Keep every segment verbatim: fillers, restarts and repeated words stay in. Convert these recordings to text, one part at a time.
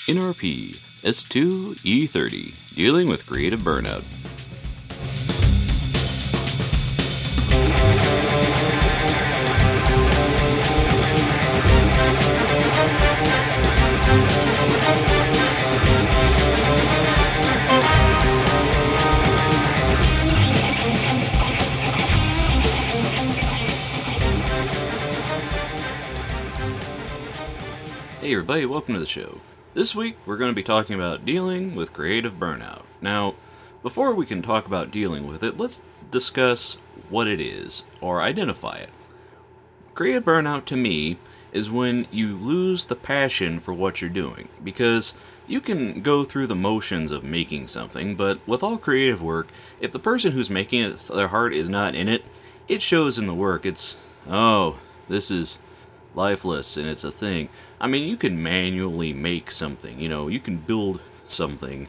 N R P S two E thirty, dealing with creative burnout. Hey everybody, welcome to the show. This week we're going to be talking about dealing with creative burnout. Now, before we can talk about dealing with it, let's discuss what it is, or identify it. Creative burnout to me is when you lose the passion for what you're doing, because you can go through the motions of making something, but with all creative work, if the person who's making it, their heart is not in it, it shows in the work. It's, oh, this is lifeless and it's a thing. I mean, you can manually make something, you know, you can build something,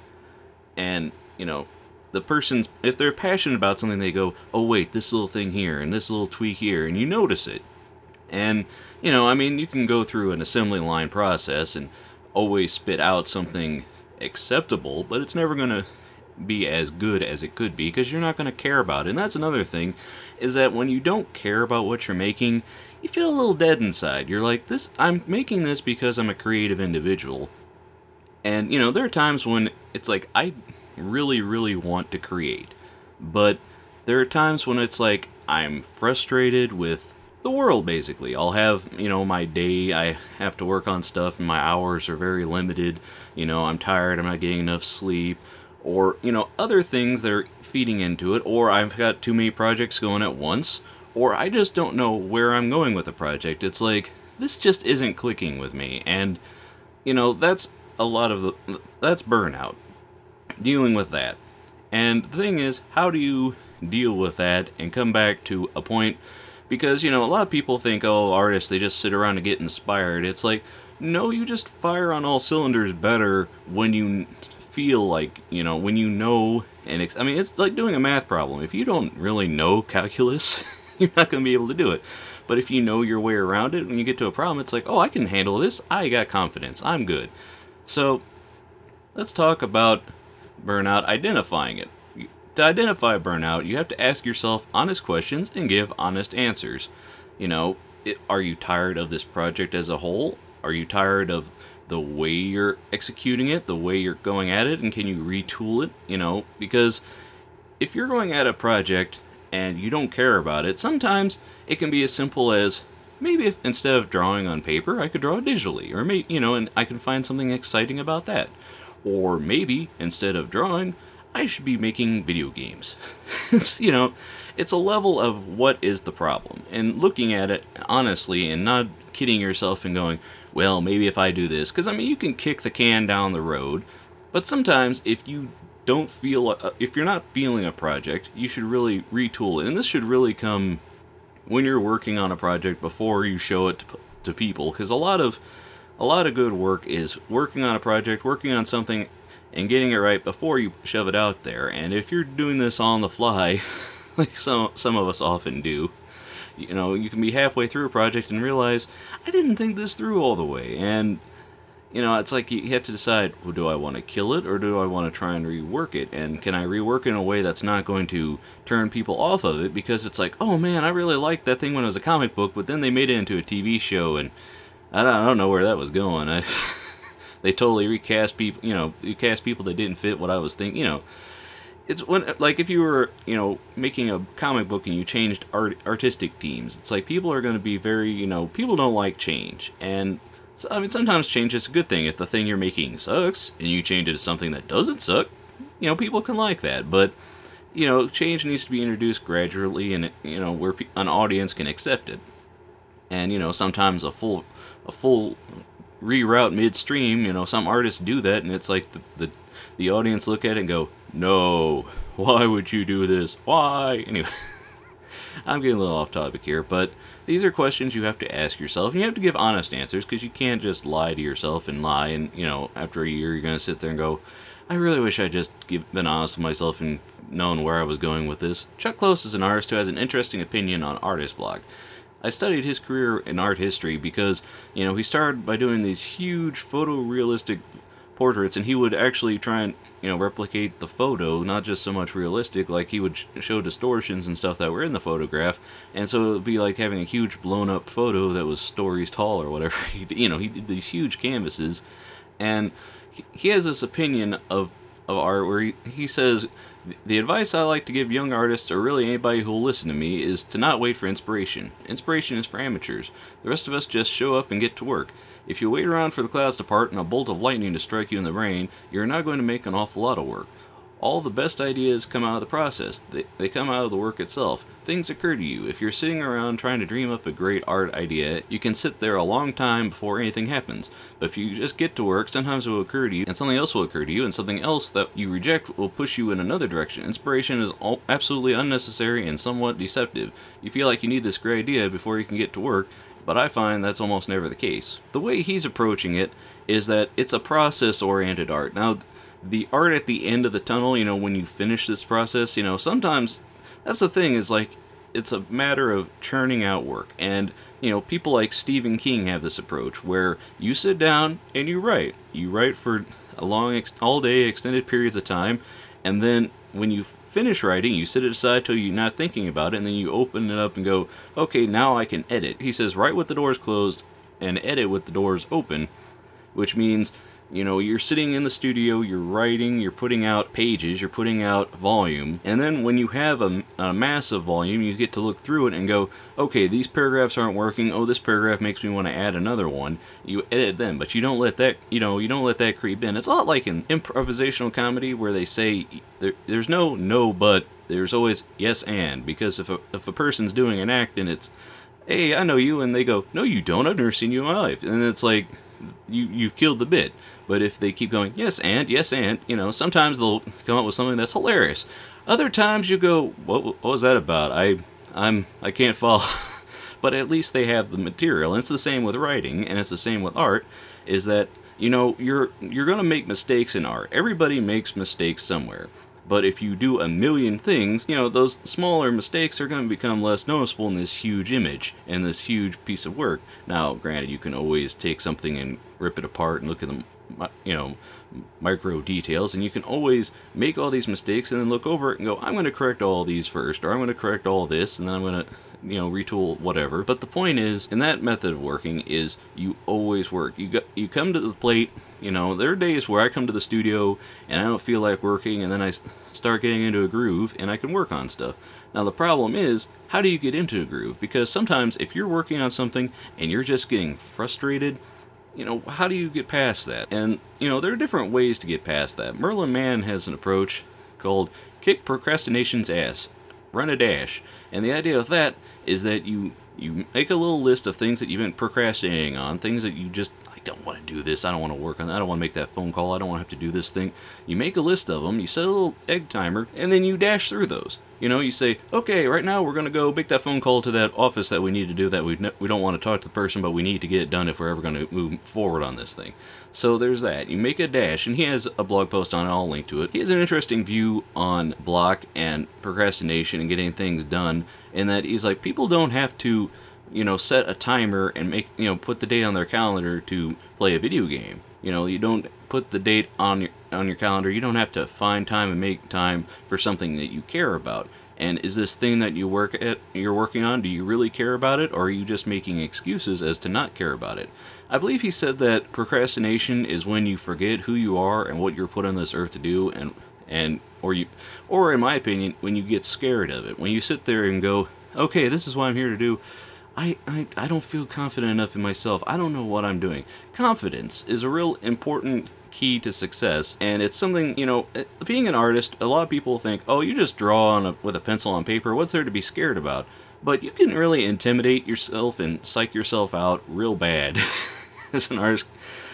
and, you know, the person's, if they're passionate about something, they go, oh wait, this little thing here, and this little tweak here, and you notice it. And, you know, I mean, you can go through an assembly line process and always spit out something acceptable, but it's never going to be as good as it could be, because you're not going to care about it. And that's another thing, is that when you don't care about what you're making, you feel a little dead inside. You're like, this, I'm making this because I'm a creative individual. And, you know, there are times when it's like, I really, really want to create. But there are times when it's like, I'm frustrated with the world, basically. I'll have, you know, my day, I have to work on stuff, and my hours are very limited. You know, I'm tired, I'm not getting enough sleep. Or, you know, other things that are feeding into it. Or I've got too many projects going at once. Or I just don't know where I'm going with the project. It's like, this just isn't clicking with me. And, you know, that's a lot of the, that's burnout. Dealing with that. And the thing is, how do you deal with that and come back to a point? Because, you know, a lot of people think, oh, artists, they just sit around and get inspired. It's like, no, you just fire on all cylinders better when you feel like, you know, when you know, and ex- I mean, it's like doing a math problem. If you don't really know calculus, you're not going to be able to do it. But if you know your way around it, when you get to a problem, it's like, oh, I can handle this. I got confidence. I'm good. So let's talk about burnout, identifying it. To identify burnout, you have to ask yourself honest questions and give honest answers. You know, it, are you tired of this project as a whole? Are you tired of the way you're executing it, the way you're going at it, and can you retool it? You know, because if you're going at a project and you don't care about it, sometimes it can be as simple as, maybe if instead of drawing on paper, I could draw digitally, or maybe, you know, and I can find something exciting about that. Or maybe instead of drawing, I should be making video games. It's, you know, it's a level of what is the problem, and looking at it honestly and not kidding yourself and going, well, maybe if I do this, because I mean, you can kick the can down the road, but sometimes if you don't feel, uh, if you're not feeling a project, you should really retool it. And this should really come when you're working on a project before you show it to, to people, because a lot of a lot of good work is working on a project, working on something, and getting it right before you shove it out there. And if you're doing this on the fly, like some some of us often do, you know, you can be halfway through a project and realize, I didn't think this through all the way. And, you know, it's like you have to decide, well, do I want to kill it, or do I want to try and rework it? And can I rework it in a way that's not going to turn people off of it? Because it's like, oh man, I really liked that thing when it was a comic book, but then they made it into a T V show, and I don't, I don't know where that was going. I, they totally recast people, you know, recast people that didn't fit what I was thinking, you know. It's when, like, if you were, you know, making a comic book and you changed art, artistic teams, it's like people are going to be very, you know, people don't like change. And, I mean, sometimes change is a good thing. If the thing you're making sucks and you change it to something that doesn't suck, you know, people can like that. But, you know, change needs to be introduced gradually, and, you know, where an audience can accept it. And, you know, sometimes a full, a full reroute midstream, you know, some artists do that, and it's like the, the the audience look at it and go, no, why would you do this? Why? Anyway, I'm getting a little off topic here, but these are questions you have to ask yourself, and you have to give honest answers, because you can't just lie to yourself and lie, and, you know, after a year you're going to sit there and go, I really wish I'd just give, been honest with myself and known where I was going with this. Chuck Close is an artist who has an interesting opinion on Artist Block. I studied his career in art history because, you know, he started by doing these huge photorealistic portraits, and he would actually try and, you know, replicate the photo, not just so much realistic, like he would sh- show distortions and stuff that were in the photograph, and so it would be like having a huge blown up photo that was stories tall or whatever. He, you know, he did these huge canvases, and he, he has this opinion of, of art where he, he says, the advice I like to give young artists, or really anybody who will listen to me, is to not wait for inspiration. Inspiration is for amateurs. The rest of us just show up and get to work. If you wait around for the clouds to part and a bolt of lightning to strike you in the brain, you're not going to make an awful lot of work. All the best ideas come out of the process. They, they come out of the work itself. Things occur to you. If you're sitting around trying to dream up a great art idea, you can sit there a long time before anything happens. But if you just get to work, sometimes it will occur to you, and something else will occur to you, and something else that you reject will push you in another direction. Inspiration is all absolutely unnecessary and somewhat deceptive. You feel like you need this great idea before you can get to work, but I find that's almost never the case. The way he's approaching it is that it's a process-oriented art. Now, the art at the end of the tunnel, you know, when you finish this process, you know, sometimes that's the thing, is like, it's a matter of churning out work. And, you know, people like Stephen King have this approach where you sit down and you write. You write for a long, ex- all day, extended periods of time, and then when you finish writing, you sit it aside till you're not thinking about it, and then you open it up and go, okay, now I can edit. He says, write with the doors closed and edit with the doors open, which means, you know, you're sitting in the studio, you're writing, you're putting out pages, you're putting out volume, and then when you have a, a massive volume, you get to look through it and go, okay, these paragraphs aren't working, oh, this paragraph makes me want to add another one. You edit them, but you don't let that, you know, you don't let that creep in. It's a lot like in improvisational comedy where they say, there, there's no no but, there's always yes and, because if a, if a person's doing an act and it's, hey, I know you, and they go, no, you don't, I've never seen you in my life, and it's like, you, you've killed the bit. But if they keep going, yes and, yes and, you know, sometimes they'll come up with something that's hilarious. Other times you go, what, what was that about? I, I'm, I can't follow. But at least they have the material. And it's the same with writing, and it's the same with art, is that, you know, you're, you're going to make mistakes in art. Everybody makes mistakes somewhere. But if you do a million things, you know, those smaller mistakes are going to become less noticeable in this huge image and this huge piece of work. Now, granted, you can always take something and rip it apart and look at the, you know, micro details, and you can always make all these mistakes and then look over it and go, I'm going to correct all these first, or I'm going to correct all this, and then I'm going to, you know, retool whatever. But the point is, in that method of working, is you always work. You go, you come to the plate, you know, there are days where I come to the studio and I don't feel like working, and then I start getting into a groove and I can work on stuff. Now the problem is, how do you get into a groove? Because sometimes if you're working on something and you're just getting frustrated, you know, how do you get past that? And, you know, there are different ways to get past that. Merlin Mann has an approach called kick procrastination's ass, run a dash. And the idea of that is that you you make a little list of things that you've been procrastinating on, things that you just, I don't want to do this, I don't want to work on that, I don't want to make that phone call, I don't want to have to do this thing. You make a list of them, you set a little egg timer, and then you dash through those. You know, you say, okay, right now we're going to go make that phone call to that office that we need to do, that we ne- we don't want to talk to the person, but we need to get it done if we're ever going to move forward on this thing. So there's that. You make a dash, and he has a blog post on it, I'll link to it. He has an interesting view on block and procrastination and getting things done, in that he's like, people don't have to, you know, set a timer and make, you know, put the date on their calendar to play a video game. You know, you don't put the date on your on your calendar. You don't have to find time and make time for something that you care about. And is this thing that you work at, you're working on, do you really care about it, or are you just making excuses as to not care about it? I believe he said that procrastination is when you forget who you are and what you're put on this earth to do, and and or you, or in my opinion, when you get scared of it, when you sit there and go, okay, this is what I'm here to do. I, I, I don't feel confident enough in myself. I don't know what I'm doing. Confidence is a real important key to success, and it's something, you know, being an artist, a lot of people think, oh, you just draw on a, with a pencil on paper, what's there to be scared about? But you can really intimidate yourself and psych yourself out real bad as an artist.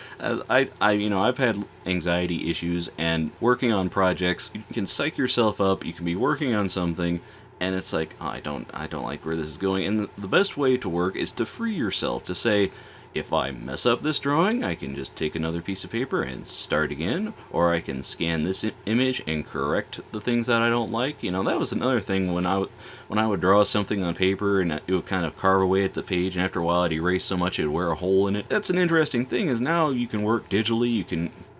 I, I, you know, I've had anxiety issues, and working on projects, you can psych yourself up, you can be working on something, and it's like, oh, I don't I don't like where this is going. And the, the best way to work is to free yourself, to say, if I mess up this drawing, I can just take another piece of paper and start again, or I can scan this I- image and correct the things that I don't like. You know, that was another thing when I, w- when I would draw something on paper and it would kind of carve away at the page, and after a while I'd erase so much it would wear a hole in it. That's an interesting thing, is now you can work digitally, you can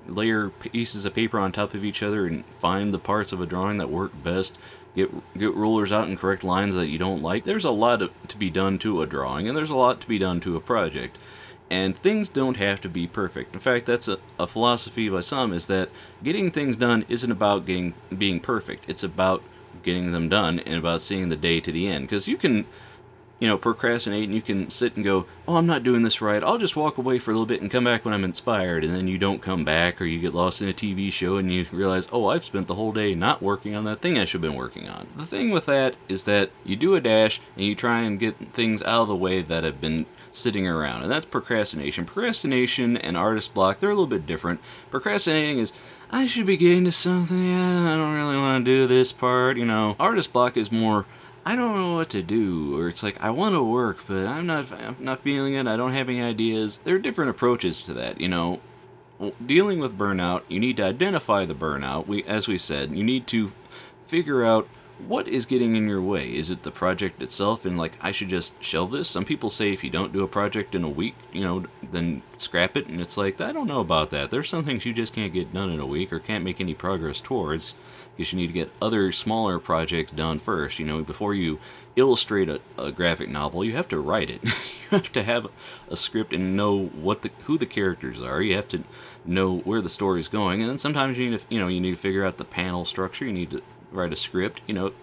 layer pieces of paper on top of each other and find the parts of a drawing that work best. Get get rulers out and correct lines that you don't like. There's a lot of, to be done to a drawing, and there's a lot to be done to a project. And things don't have to be perfect. In fact, that's a, a philosophy by some, is that getting things done isn't about getting being perfect. It's about getting them done and about seeing the day to the end. Because you can, you know, procrastinate and you can sit and go, oh, I'm not doing this right. I'll just walk away for a little bit and come back when I'm inspired. And then you don't come back, or you get lost in a T V show and you realize, oh, I've spent the whole day not working on that thing I should have been working on. The thing with that is that you do a dash and you try and get things out of the way that have been sitting around. And that's procrastination. Procrastination and artist block, they're a little bit different. Procrastinating is, I should be getting to something. I don't really want to do this part, you know. Artist block is more, I don't know what to do, or it's like, I want to work, but I'm not I'm not feeling it, I don't have any ideas. There are different approaches to that, you know. Dealing with burnout, you need to identify the burnout. We, as we said, you need to figure out what is getting in your way. Is it the project itself, and like, I should just shelve this? Some people say if you don't do a project in a week, you know, then scrap it, and it's like, I don't know about that. There's some things you just can't get done in a week, or can't make any progress towards, because you need to get other smaller projects done first. You know, before you illustrate a, a graphic novel, you have to write it. You have to have a script and know what the who the characters are. You have to know where the story's going, and then sometimes you need to, you know, you need to figure out the panel structure. You need to write a script, you know.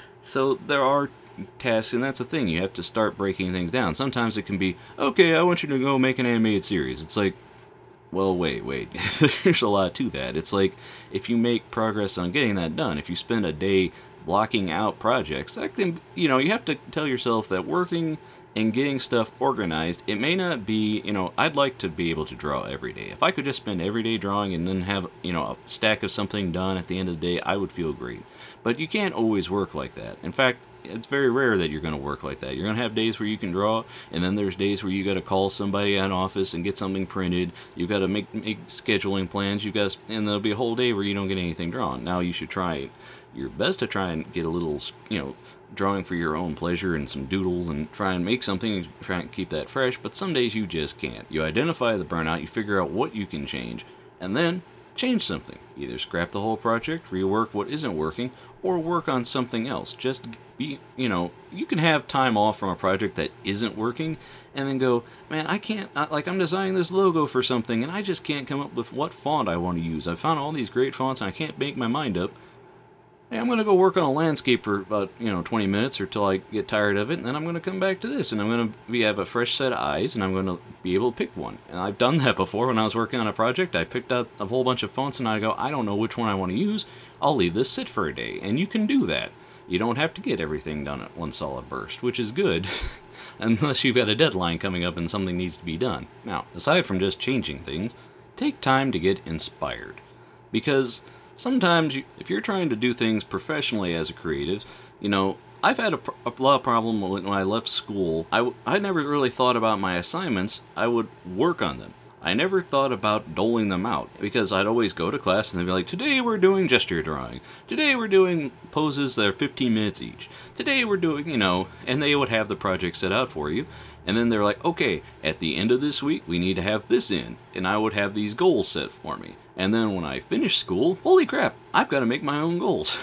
So there are tasks, and that's the thing. You have to start breaking things down. Sometimes it can be, okay, I want you to go make an animated series. It's like, well, wait, wait. There's a lot to that. It's like, if you make progress on getting that done, if you spend a day blocking out projects, that can, you know, you have to tell yourself that working and getting stuff organized, it may not be, you know, I'd like to be able to draw every day. If I could just spend every day drawing and then have, you know, a stack of something done at the end of the day, I would feel great. But you can't always work like that. In fact, it's very rare that you're going to work like that. You're going to have days where you can draw, and then there's days where you got to call somebody at an office and get something printed. You've got to make, make scheduling plans. You guys, and there'll be a whole day where you don't get anything drawn. Now you should try your best to try and get a little, you know, drawing for your own pleasure and some doodles and try and make something and try and keep that fresh. But some days you just can't. You identify the burnout, you figure out what you can change, and then change something. Either scrap the whole project, rework what isn't working, or work on something else. Just be, you know, you can have time off from a project that isn't working and then go, man, I can't, I, like, I'm designing this logo for something and I just can't come up with what font I want to use. I found all these great fonts and I can't make my mind up. Hey, I'm going to go work on a landscape for about, you know, twenty minutes or till I get tired of it, and then I'm going to come back to this, and I'm going to be, have a fresh set of eyes, and I'm going to be able to pick one. And I've done that before. When I was working on a project, I picked out a whole bunch of fonts, and I go, I don't know which one I want to use. I'll leave this sit for a day, and you can do that. You don't have to get everything done at one solid burst, which is good, unless you've got a deadline coming up and something needs to be done. Now, aside from just changing things, take time to get inspired. Because sometimes, you, if you're trying to do things professionally as a creative, you know, I've had a, a lot of problem when I left school. I, I never really thought about my assignments. I would work on them. I never thought about doling them out, because I'd always go to class and they'd be like, today we're doing gesture drawing. Today we're doing poses that are fifteen minutes each. Today we're doing, you know, and they would have the project set out for you. And then they're like, okay, at the end of this week, we need to have this in. And I would have these goals set for me. And then when I finish school, holy crap, I've got to make my own goals.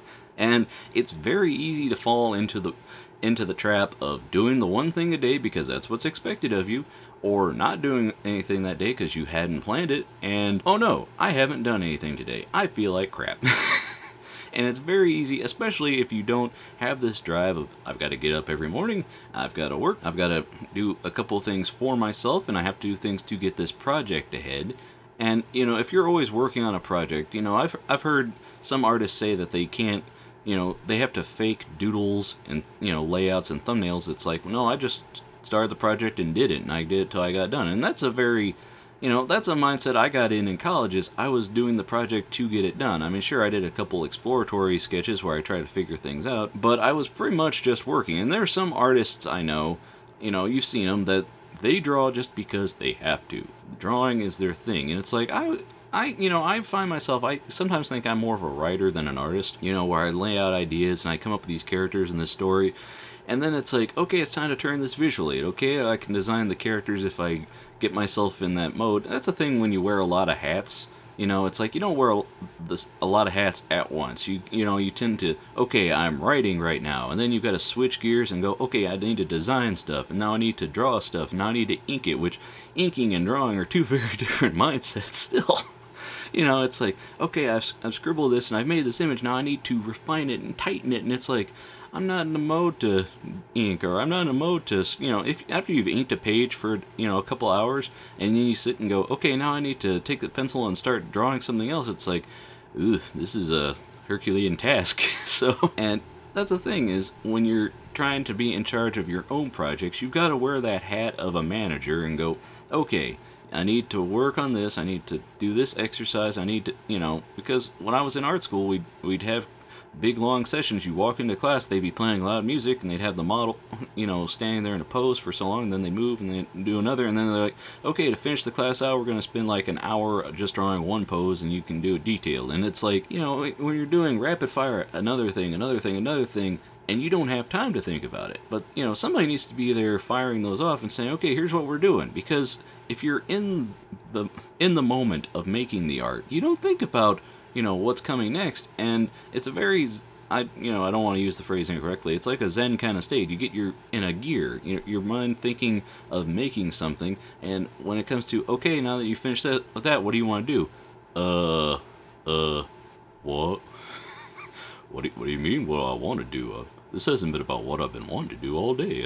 And it's very easy to fall into the into the trap of doing the one thing a day because that's what's expected of you, or not doing anything that day because you hadn't planned it, and, oh no, I haven't done anything today. I feel like crap. And it's very easy, especially if you don't have this drive of, I've got to get up every morning, I've got to work, I've got to do a couple of things for myself, and I have to do things to get this project ahead. And, you know, if you're always working on a project, you know, I've, I've heard some artists say that they can't, you know, they have to fake doodles and, you know, layouts and thumbnails. It's like, no, I just started the project and did it, and I did it till I got done. And that's a very, you know, that's a mindset I got in in college, is I was doing the project to get it done. I mean, sure, I did a couple exploratory sketches where I tried to figure things out, but I was pretty much just working. And there are some artists I know, you know, you've seen them, that they draw just because they have to. Drawing is their thing. And it's like, I... I, you know, I find myself, I sometimes think I'm more of a writer than an artist, you know, where I lay out ideas and I come up with these characters in this story, and then it's like, okay, it's time to turn this visually. Okay, I can design the characters if I get myself in that mode. That's the thing when you wear a lot of hats. You know, it's like you don't wear a, this, a lot of hats at once. You you know, you tend to, okay, I'm writing right now, and then you've got to switch gears and go, okay, I need to design stuff, and now I need to draw stuff, and now I need to ink it, which inking and drawing are two very different mindsets still. You know, it's like, okay, I've, I've scribbled this and I've made this image, now I need to refine it and tighten it, and it's like, I'm not in the mode to ink, or I'm not in the mode to, you know, if after you've inked a page for, you know, a couple hours, and then you sit and go, okay, now I need to take the pencil and start drawing something else, it's like, ooh, this is a Herculean task. So, and that's the thing is, when you're trying to be in charge of your own projects, you've got to wear that hat of a manager and go, okay, I need to work on this, I need to do this exercise, I need to, you know, because when I was in art school, we'd, we'd have big long sessions. You walk into class, they'd be playing loud music, and they'd have the model, you know, standing there in a pose for so long, and then they move, and they do another, and then they're like, okay, to finish the class out, we're going to spend like an hour just drawing one pose, and you can do it detailed. And it's like, you know, when you're doing rapid fire, another thing, another thing, another thing, and you don't have time to think about it. But, you know, somebody needs to be there firing those off and saying, okay, here's what we're doing. Because if you're in the in the moment of making the art, you don't think about, you know, what's coming next. And it's a very, I you know, I don't want to use the phrase incorrectly. It's like a Zen kind of state. You get your in a gear, you know, your mind thinking of making something. And when it comes to, okay, now that you finished that, with that, what do you want to do? Uh, uh, what? What do, what do you mean, what I want to do? Uh, this hasn't been about what I've been wanting to do all day.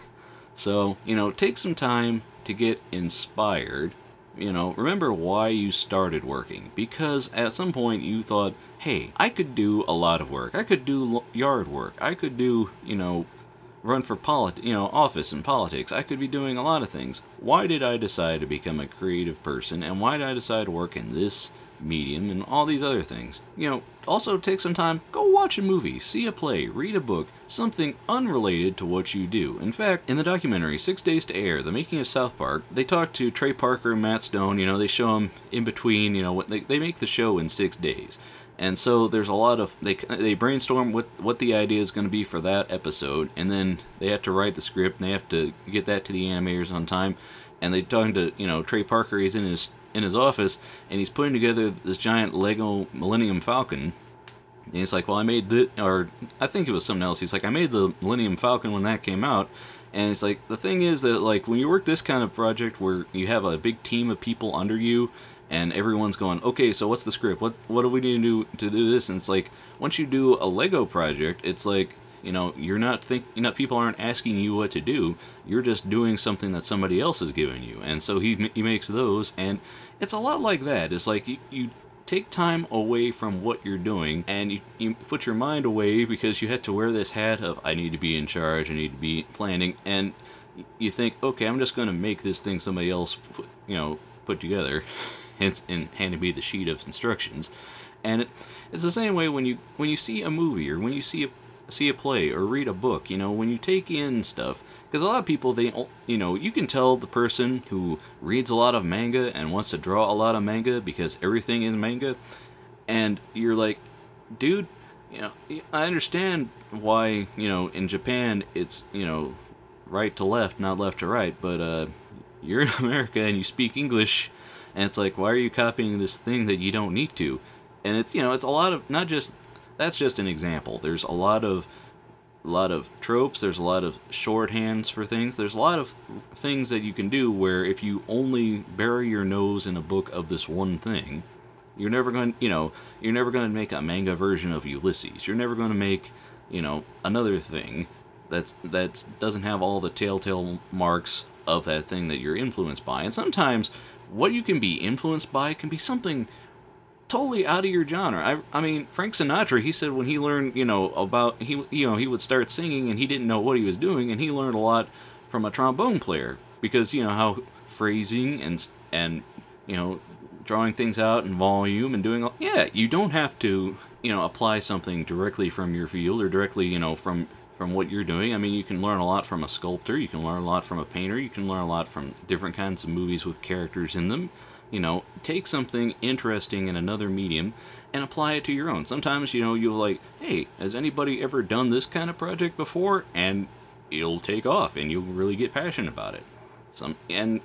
So, you know, take some time to get inspired. You know, remember why you started working. Because at some point you thought, hey, I could do a lot of work. I could do yard work. I could do, you know, run for polit- you know, office and politics. I could be doing a lot of things. Why did I decide to become a creative person? And why did I decide to work in this medium and all these other things? You know, also take some time, go watch a movie, see a play, read a book, something unrelated to what you do. In fact, in the documentary Six Days to Air, the making of South Park, they talk to Trey Parker and Matt Stone. You know, they show them in between, you know, what they, they make the show in six days. And so there's a lot of, they they brainstorm what, what the idea is going to be for that episode, and then they have to write the script, and they have to get that to the animators on time. And they talking to, you know, Trey Parker, he's in his in his office, and he's putting together this giant Lego Millennium Falcon. And he's like, well, I made the, or I think it was something else. He's like, I made the Millennium Falcon when that came out. And it's like, the thing is that, like, when you work this kind of project where you have a big team of people under you, and everyone's going, okay, so what's the script? What what do we need to do to do this? And it's like, once you do a Lego project, it's like, you know, you're not think, you know, people aren't asking you what to do. You're just doing something that somebody else has given you. And so he he makes those, and it's a lot like that. It's like you, you take time away from what you're doing, and you, you put your mind away because you have to wear this hat of, I need to be in charge, I need to be planning, and you think, okay, I'm just going to make this thing somebody else, put, you know, put together, hence, and handed me the sheet of instructions. And it, it's the same way when you when you see a movie, or when you see a see a play, or read a book. You know, when you take in stuff, because a lot of people, they, you know, you can tell the person who reads a lot of manga and wants to draw a lot of manga because everything is manga, and you're like, dude, you know, I understand why, you know, in Japan it's, you know, right to left, not left to right, but uh, you're in America and you speak English, and it's like, why are you copying this thing that you don't need to? And it's, you know, it's a lot of, not just, that's just an example. There's a lot of a lot of tropes, there's a lot of shorthands for things, there's a lot of things that you can do where if you only bury your nose in a book of this one thing, you're never going to, you know, you're never going to make a manga version of Ulysses. You're never going to make, you know, another thing that's that doesn't have all the telltale marks of that thing that you're influenced by. And sometimes what you can be influenced by can be something totally out of your genre. I, I mean, Frank Sinatra, he said when he learned, you know, about, he, you know, he would start singing and he didn't know what he was doing, and he learned a lot from a trombone player, because, you know, how phrasing and, and, you know, drawing things out in volume and doing all, yeah, you don't have to, you know, apply something directly from your field or directly, you know, from, from what you're doing. I mean, you can learn a lot from a sculptor, you can learn a lot from a painter, you can learn a lot from different kinds of movies with characters in them. You know, take something interesting in another medium and apply it to your own. Sometimes, you know, you'll like, hey, has anybody ever done this kind of project before? And it'll take off and you'll really get passionate about it. Some, and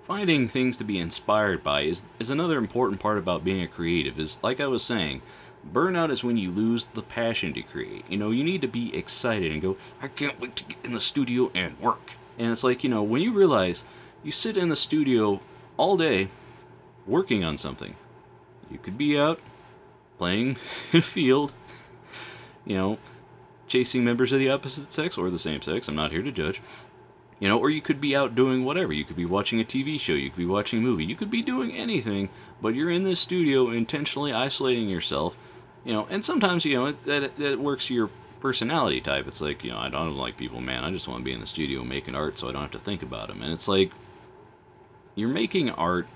Finding things to be inspired by is, is another important part about being a creative. Is like I was saying, burnout is when you lose the passion to create. You know, you need to be excited and go, I can't wait to get in the studio and work. And it's like, you know, when you realize you sit in the studio all day working on something, you could be out playing in a field, you know, chasing members of the opposite sex or the same sex. I'm not here to judge. You know, or you could be out doing whatever. You could be watching a T V show. You could be watching a movie. You could be doing anything, but you're in this studio intentionally isolating yourself. You know, and sometimes, you know, it, that, that works your personality type. It's like, you know, I don't like people, man. I just want to be in the studio making art so I don't have to think about them. And it's like, you're making art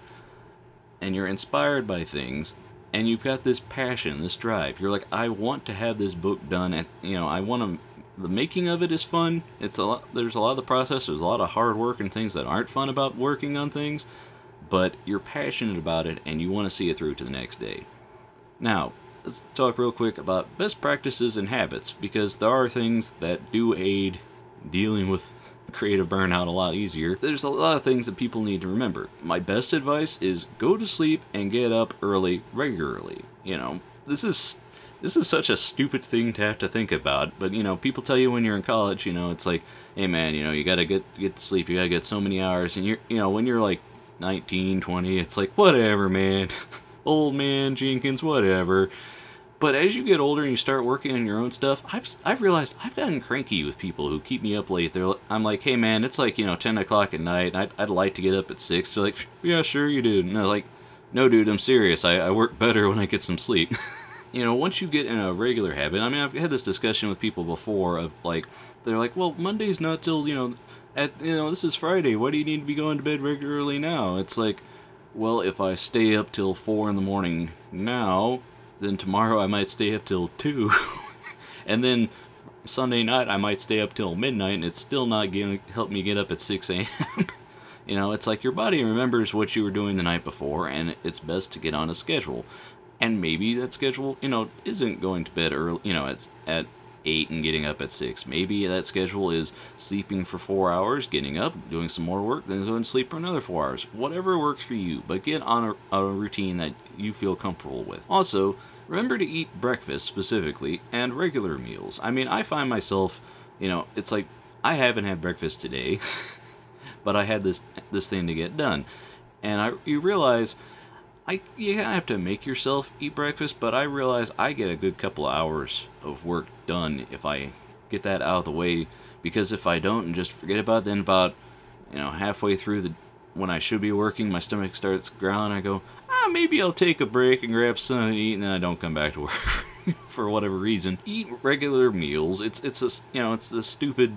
and you're inspired by things and you've got this passion, this drive. You're like, I want to have this book done. At, you know, I want to... The making of it is fun. It's a lot. There's a lot of the process. There's a lot of hard work and things that aren't fun about working on things, but you're passionate about it and you want to see it through to the next day. Now, let's talk real quick about best practices and habits, because there are things that do aid dealing with creative burnout a lot easier. There's a lot of things that people need to remember. My best advice is go to sleep and get up early regularly. You know, this is This is such a stupid thing to have to think about, but, you know, people tell you when you're in college, you know, it's like, hey, man, you know, you gotta get get to sleep, you gotta get so many hours, and you're, you know, when you're, like, nineteen, twenty, it's like, whatever, man, old man Jenkins, whatever. But as you get older and you start working on your own stuff, I've I've realized I've gotten cranky with people who keep me up late. They're, I'm like, hey, man, it's like, you know, ten o'clock at night, and I'd, I'd like to get up at six. They're like, yeah, sure you do. And they're like, no, dude, I'm serious, I, I work better when I get some sleep. You know, once you get in a regular habit, I mean, I've had this discussion with people before of, like, they're like, well, Monday's not till, you know, at, you know, this is Friday, why do you need to be going to bed regularly now? It's like, well, if I stay up till four in the morning now, then tomorrow I might stay up till two, and then Sunday night I might stay up till midnight, and it's still not going to help me get up at six a.m. You know, it's like your body remembers what you were doing the night before, and it's best to get on a schedule. And maybe that schedule, you know, isn't going to bed early, you know, it's at eight and getting up at six. Maybe that schedule is sleeping for four hours, getting up, doing some more work, then going to sleep for another four hours. Whatever works for you, but get on a, a routine that you feel comfortable with. Also, remember to eat breakfast specifically and regular meals. I mean, I find myself, you know, it's like, I haven't had breakfast today, but I had this this thing to get done. And I you realize... I, you kind of have to make yourself eat breakfast, but I realize I get a good couple of hours of work done if I get that out of the way, because if I don't and just forget about it, then about, you know, halfway through the, when I should be working, my stomach starts growling, I go, ah, maybe I'll take a break and grab something to eat, and then I don't come back to work for whatever reason. Eat regular meals. It's, it's a, you know, it's the stupid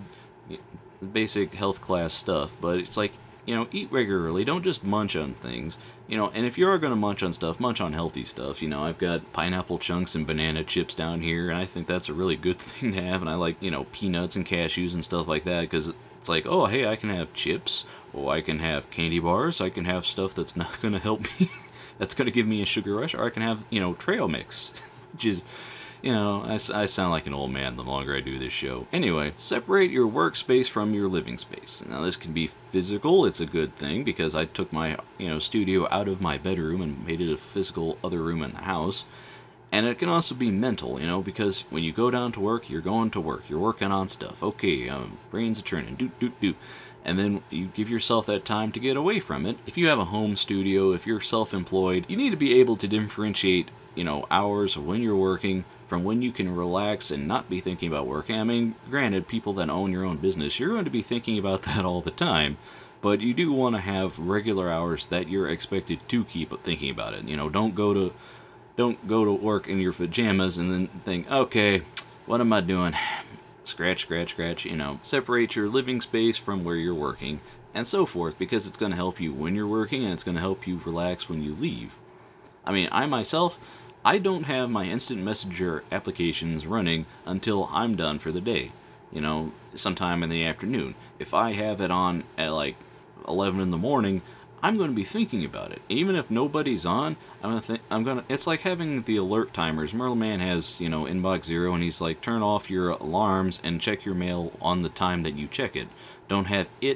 basic health class stuff, but it's like, you know, eat regularly. Don't just munch on things. You know, and if you are going to munch on stuff, munch on healthy stuff. You know, I've got pineapple chunks and banana chips down here, and I think that's a really good thing to have. And I like, you know, peanuts and cashews and stuff like that, because it's like, oh, hey, I can have chips. Oh, I can have candy bars. I can have stuff that's not going to help me. That's going to give me a sugar rush. Or I can have, you know, trail mix, which is... You know, I, I sound like an old man the longer I do this show. Anyway, separate your workspace from your living space. Now, this can be physical. It's a good thing, because I took my, you know, studio out of my bedroom and made it a physical other room in the house. And it can also be mental, you know, because when you go down to work, you're going to work. You're working on stuff. Okay, um, brains are churning. Doot, doot, doot. And then you give yourself that time to get away from it. If you have a home studio, if you're self-employed, you need to be able to differentiate, you know, hours of when you're working from when you can relax and not be thinking about working. I mean, granted, people that own your own business, you're going to be thinking about that all the time, but you do want to have regular hours that you're expected to keep thinking about it. You know, don't go to don't go to work in your pajamas and then think, okay, what am I doing? Scratch, scratch, scratch, you know. Separate your living space from where you're working, and so forth, because it's going to help you when you're working, and it's going to help you relax when you leave. I mean, I myself... I don't have my instant messenger applications running until I'm done for the day, you know, sometime in the afternoon. If I have it on at like eleven in the morning, I'm going to be thinking about it. Even if nobody's on, I'm going to think, I'm going to, it's like having the alert timers. Merlin Man has, you know, inbox zero, and he's like, turn off your alarms and check your mail on the time that you check it. Don't have it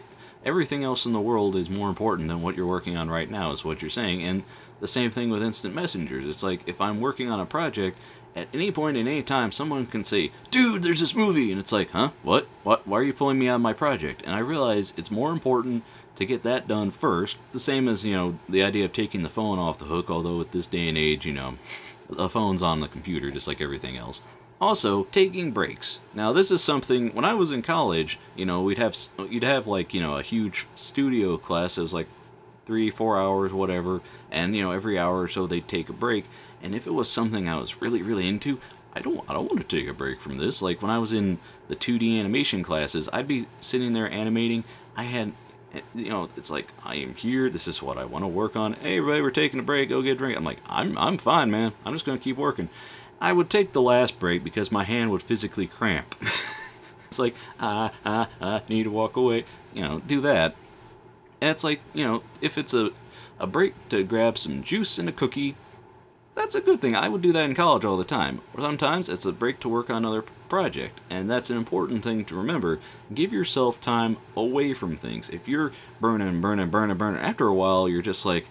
everything else in the world is more important than what you're working on right now, is what you're saying. And the same thing with instant messengers. It's like, if I'm working on a project, at any point in any time, someone can say, dude, there's this movie, and it's like, huh, what, what, why are you pulling me out of my project? And I realize it's more important to get that done first. The same as, you know, the idea of taking the phone off the hook, although at this day and age, you know, the phone's on the computer just like everything else. Also, taking breaks. Now, this is something, when I was in college, you know, we'd have, you'd have like, you know, a huge studio class. It was like three, four hours, whatever, and, you know, every hour or so they'd take a break. And if it was something I was really, really into, I don't, I don't want to take a break from this. Like, when I was in the two D animation classes, I'd be sitting there animating. I had, you know, it's like, I am here, this is what I want to work on. Hey, everybody, we're taking a break, go get a drink. I'm like, I'm, I'm fine, man. I'm just going to keep working. I would take the last break because my hand would physically cramp. It's like, ah, ah, ah, need to walk away. You know, do that. And it's like, you know, if it's a, a break to grab some juice and a cookie, that's a good thing. I would do that in college all the time. Sometimes it's a break to work on another project, and that's an important thing to remember. Give yourself time away from things. If you're burning, burning, burning, burning, after a while, you're just like,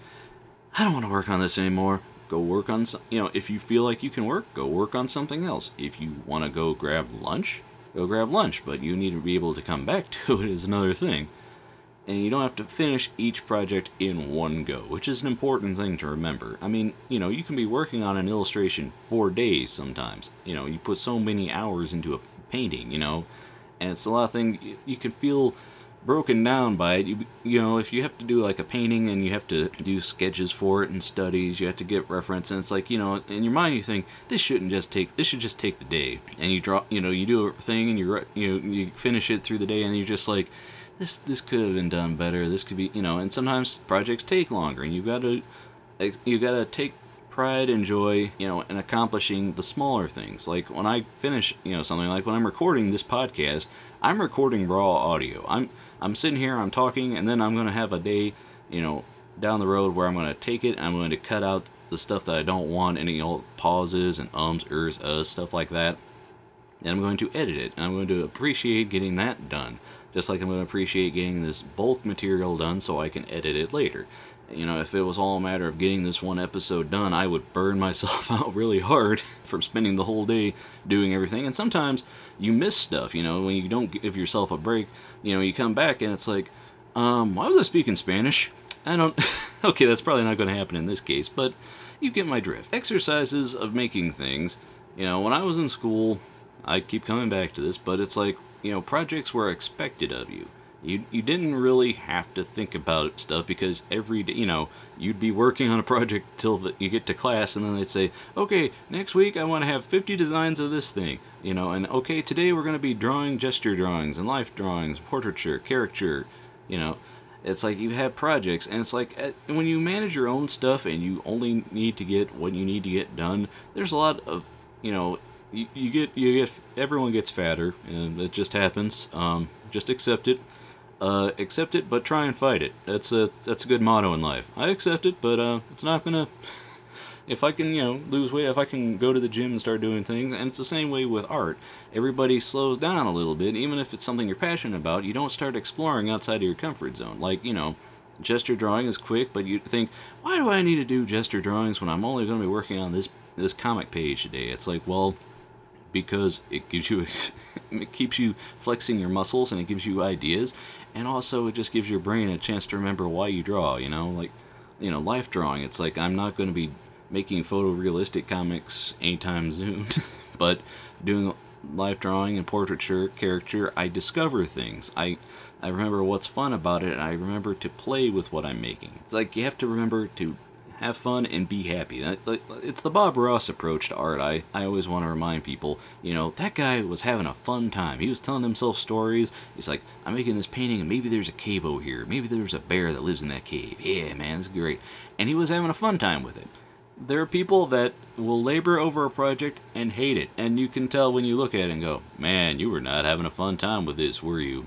I don't want to work on this anymore. Go work on some, you know, if you feel like you can work, go work on something else. If you want to go grab lunch, go grab lunch, but you need to be able to come back to it is another thing. And you don't have to finish each project in one go, which is an important thing to remember. I mean, you know, you can be working on an illustration for days sometimes. You know, you put so many hours into a painting, you know, and it's a lot of things, you can feel broken down by it. You, you know, if you have to do like a painting and you have to do sketches for it and studies, you have to get reference, and it's like, you know, in your mind you think, this shouldn't just take, this should just take the day. And you draw, you know, you do a thing and you, you know, you finish it through the day and you're just like, this this could have been done better, this could be, you know, and sometimes projects take longer, and you've got to, you got to take pride and joy, you know, in accomplishing the smaller things. Like when I finish, you know, something like when I'm recording this podcast, I'm recording raw audio. I'm I'm sitting here, I'm talking, and then I'm going to have a day, you know, down the road where I'm going to take it, I'm going to cut out the stuff that I don't want, any old pauses and ums, ers, uhs, stuff like that, and I'm going to edit it, and I'm going to appreciate getting that done. Just like I'm going to appreciate getting this bulk material done so I can edit it later. You know, if it was all a matter of getting this one episode done, I would burn myself out really hard from spending the whole day doing everything. And sometimes you miss stuff, you know, when you don't give yourself a break. You know, you come back and it's like, um, why was I speaking Spanish? I don't... Okay, that's probably not going to happen in this case, but you get my drift. Exercises of making things. You know, when I was in school, I keep coming back to this, but it's like, you know, projects were expected of you. You you didn't really have to think about stuff because every day, you know, you'd be working on a project till the, you get to class, and then they'd say, okay, next week I want to have fifty designs of this thing, you know, and okay, today we're going to be drawing gesture drawings and life drawings, portraiture, caricature, you know. It's like you have projects, and it's like uh, when you manage your own stuff and you only need to get what you need to get done, there's a lot of, you know, You, you get, you get, everyone gets fatter, and it just happens. Um, just accept it. Uh, accept it, but try and fight it. That's a, that's a good motto in life. I accept it, but, uh, it's not gonna, if I can, you know, lose weight, if I can go to the gym and start doing things, and it's the same way with art. Everybody slows down a little bit, even if it's something you're passionate about, you don't start exploring outside of your comfort zone. Like, you know, gesture drawing is quick, but you think, why do I need to do gesture drawings when I'm only gonna be working on this, this comic page today? It's like, well, because it gives you, it keeps you flexing your muscles, and it gives you ideas, and also it just gives your brain a chance to remember why you draw, you know, like, you know, life drawing, it's like, I'm not going to be making photorealistic comics anytime soon, but doing life drawing and portraiture, caricature, I discover things, I, I remember what's fun about it, and I remember to play with what I'm making. It's like, you have to remember to have fun and be happy. It's the Bob Ross approach to art. I, I always want to remind people, you know, that guy was having a fun time. He was telling himself stories. He's like, I'm making this painting, and maybe there's a cave over here. Maybe there's a bear that lives in that cave. Yeah, man, it's great. And he was having a fun time with it. There are people that will labor over a project and hate it. And you can tell when you look at it and go, man, you were not having a fun time with this, were you?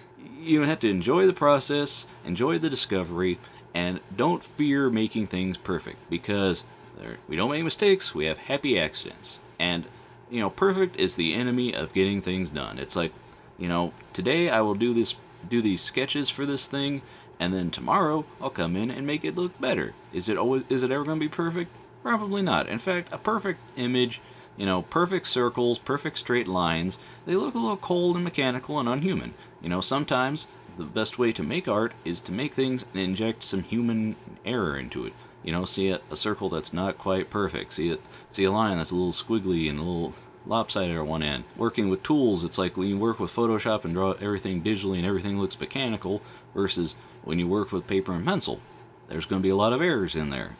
You have to enjoy the process, enjoy the discovery, and don't fear making things perfect, because we don't make mistakes, we have happy accidents. And, you know, perfect is the enemy of getting things done. It's like, you know, today I will do this do these sketches for this thing, and then tomorrow I'll come in and make it look better. Is it always, is it ever going to be perfect? Probably not. In fact, a perfect image, you know, perfect circles, perfect straight lines, they look a little cold and mechanical and unhuman. You know, sometimes the best way to make art is to make things and inject some human error into it. You know, see a, a circle that's not quite perfect. See it, see a line that's a little squiggly and a little lopsided at one end. Working with tools, it's like when you work with Photoshop and draw everything digitally and everything looks mechanical versus when you work with paper and pencil. There's going to be a lot of errors in there.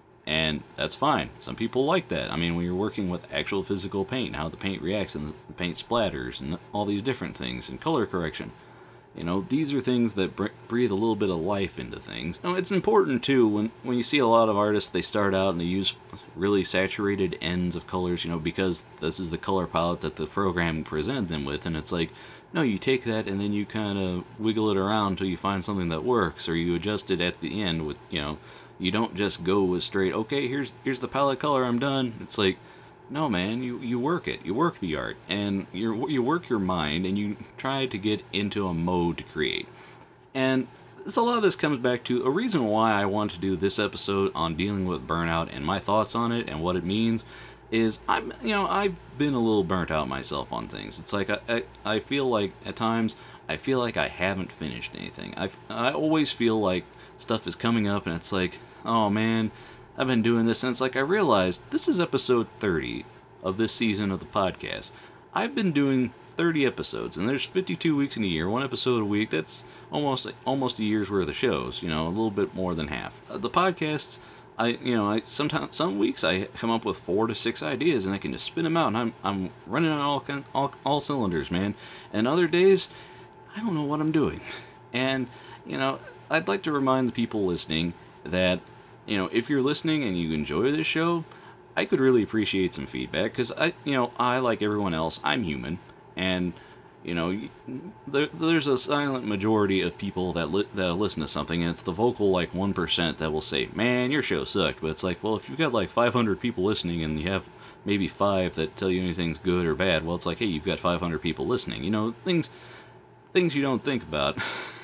And that's fine. Some people like that. I mean, when you're working with actual physical paint, and how the paint reacts and the paint splatters and all these different things, and color correction. You know, these are things that breathe a little bit of life into things. Now, it's important, too, when, when you see a lot of artists, they start out and they use really saturated ends of colors, you know, because this is the color palette that the program presented them with, and it's like, no, you take that and then you kind of wiggle it around until you find something that works, or you adjust it at the end with, you know, you don't just go with straight, okay, here's here's the palette color, I'm done. It's like, no, man, you, you work it. You work the art, and you you work your mind, and you try to get into a mode to create. And so a lot of this comes back to a reason why I want to do this episode on dealing with burnout and my thoughts on it and what it means is I'm, you know, I've been a little burnt out myself on things. It's like I, I, I feel like at times I feel like I haven't finished anything. I, I always feel like stuff is coming up, and it's like, oh man, I've been doing this, and it's like I realized this is episode thirty of this season of the podcast. I've been doing thirty episodes, and there's fifty-two weeks in a year, one episode a week. That's almost almost a year's worth of shows, you know, a little bit more than half. Uh, the podcasts, I you know, I sometimes some weeks I come up with four to six ideas, and I can just spin them out, and I'm I'm running on all all, all cylinders, man. And other days, I don't know what I'm doing, and you know, I'd like to remind the people listening that, you know, if you're listening and you enjoy this show, I could really appreciate some feedback, because I, you know, I, like everyone else, I'm human, and, you know, there, there's a silent majority of people that li- that listen to something, and it's the vocal, like, one percent that will say, man, your show sucked, but it's like, well, if you've got, like, five hundred people listening, and you have maybe five that tell you anything's good or bad, well, it's like, hey, you've got five hundred people listening, you know, things, things you don't think about,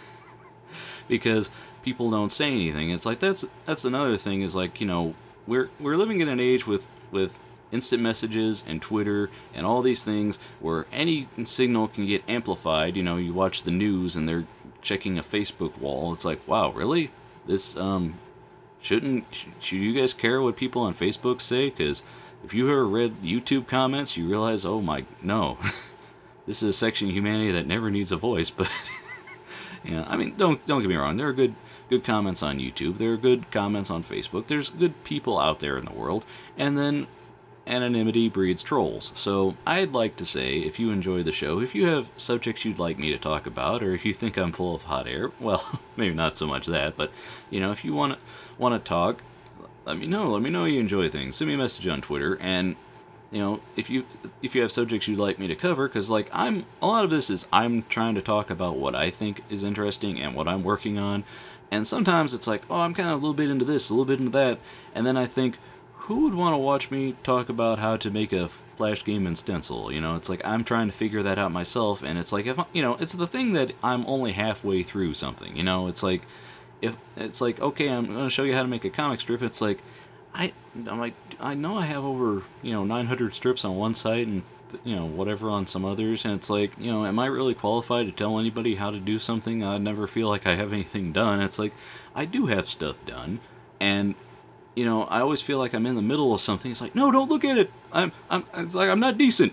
because people don't say anything. It's like, that's that's another thing, is like, you know, we're we're living in an age with with instant messages and Twitter and all these things where any signal can get amplified. You know, you watch the news and they're checking a Facebook wall. It's like, wow, really? This um shouldn't sh- should you guys care what people on Facebook say? Because if you've ever read YouTube comments, you realize, oh my, no, this is a section of humanity that never needs a voice. But yeah, I mean, don't don't get me wrong. There are good good comments on YouTube. There are good comments on Facebook. There's good people out there in the world. And then anonymity breeds trolls. So I'd like to say, if you enjoy the show, if you have subjects you'd like me to talk about, or if you think I'm full of hot air, well, maybe not so much that, but, you know, if you want to want to talk, let me know. Let me know you enjoy things. Send me a message on Twitter, and, you know, if you if you have subjects you'd like me to cover, because, like, I'm, a lot of this is I'm trying to talk about what I think is interesting and what I'm working on, and sometimes it's like, oh, I'm kind of a little bit into this, a little bit into that, and then I think, who would want to watch me talk about how to make a Flash game in stencil? You know, it's like, I'm trying to figure that out myself, and it's like, if I, you know, it's the thing that I'm only halfway through something, you know, it's like, if, it's like, okay, I'm going to show you how to make a comic strip, it's like, I, I'm like, I know I have over, you know, nine hundred strips on one site, and, you know, whatever on some others, and it's like, you know, am I really qualified to tell anybody how to do something? I never feel like I have anything done. It's like, I do have stuff done, and, you know, I always feel like I'm in the middle of something. It's like, no, don't look at it. I'm, I'm, it's like, I'm not decent.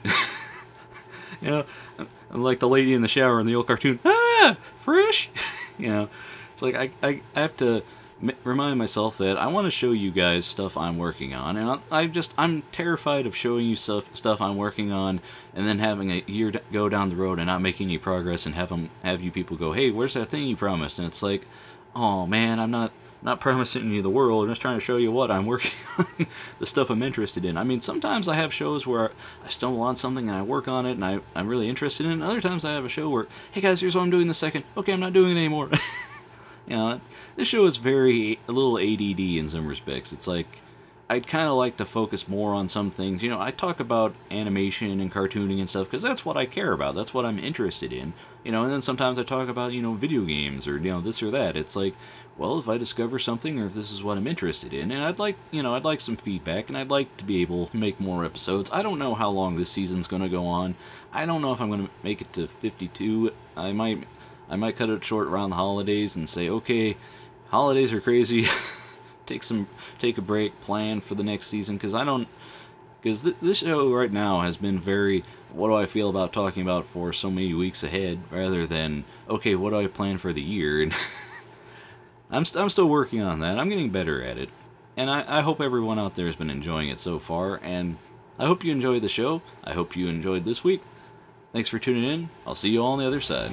You know, I'm like the lady in the shower in the old cartoon. Ah, fresh. You know, it's like, I, I, I have to m- remind myself that I want to show you guys stuff I'm working on. And I, I just, I'm terrified of showing you stuff, stuff I'm working on, and then having a year to go down the road and not making any progress, and have them, have you people go, hey, where's that thing you promised? And it's like, oh man, I'm not, not promising you the world. I'm just trying to show you what I'm working on, the stuff I'm interested in. I mean, sometimes I have shows where I stumble on something and I work on it and I, I'm really interested in it. Other times I have a show where, hey guys, here's what I'm doing this second. Okay, I'm not doing it anymore. You know, this show is very, a little A D D in some respects. It's like, I'd kind of like to focus more on some things. You know, I talk about animation and cartooning and stuff because that's what I care about. That's what I'm interested in. You know, and then sometimes I talk about, you know, video games or, you know, this or that. It's like, well, if I discover something or if this is what I'm interested in, and I'd like, you know, I'd like some feedback, and I'd like to be able to make more episodes. I don't know how long this season's going to go on. I don't know if I'm going to make it to fifty-two. I might, I might cut it short around the holidays and say, okay, holidays are crazy. take some, take a break, plan for the next season, because I don't, because th- this show right now has been very, what do I feel about talking about for so many weeks ahead, rather than, okay, what do I plan for the year, and I'm, st- I'm still working on that. I'm getting better at it, and I, I hope everyone out there has been enjoying it so far, and I hope you enjoyed the show. I hope you enjoyed this week. Thanks for tuning in. I'll see you all on the other side.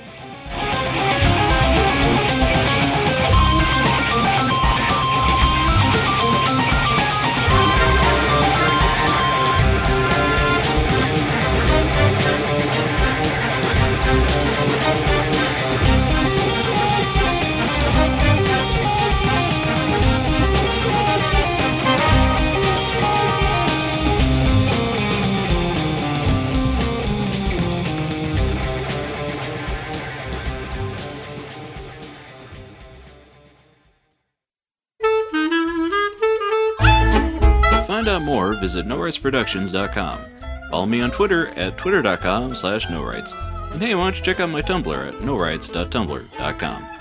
To find out more, visit no rights productions dot com. Follow me on Twitter at twitter dot com slash no rights. And hey, why don't you check out my Tumblr at no rights dot tumblr dot com.